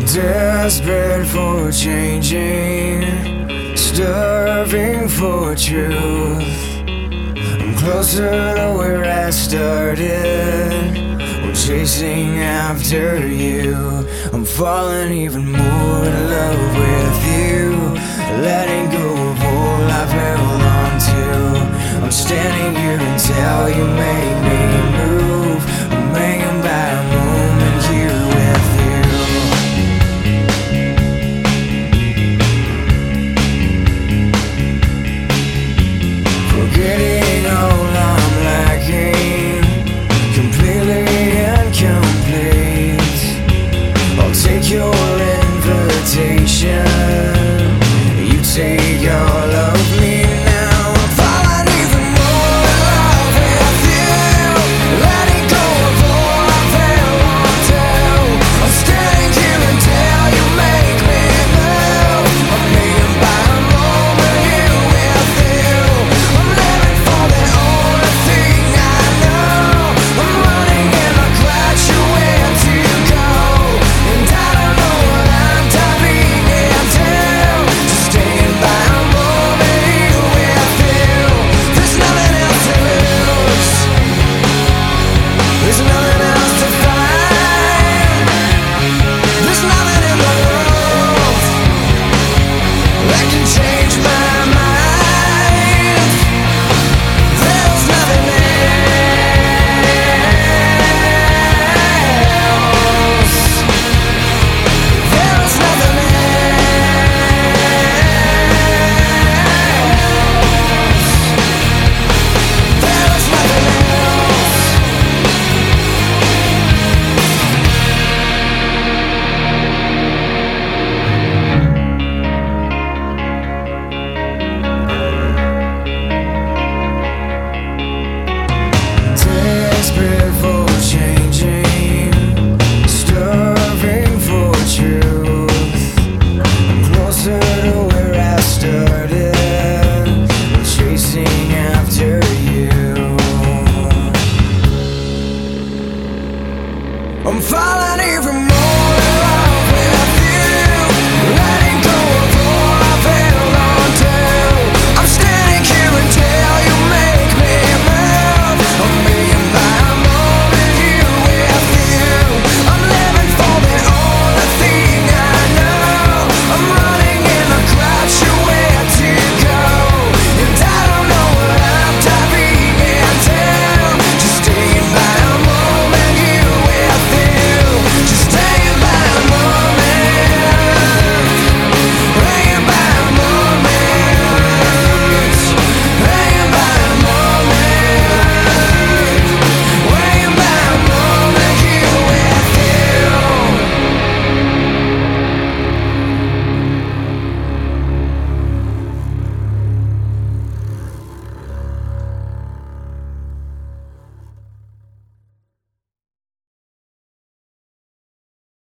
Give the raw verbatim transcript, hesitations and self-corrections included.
Desperate for changing, starving for truth. I'm closer to where I started, I'm chasing after you. I'm falling even more in love with you, letting go of all I've held on to. I'm standing here until you make me move. I'm hanging by a moment here with you. Forgetting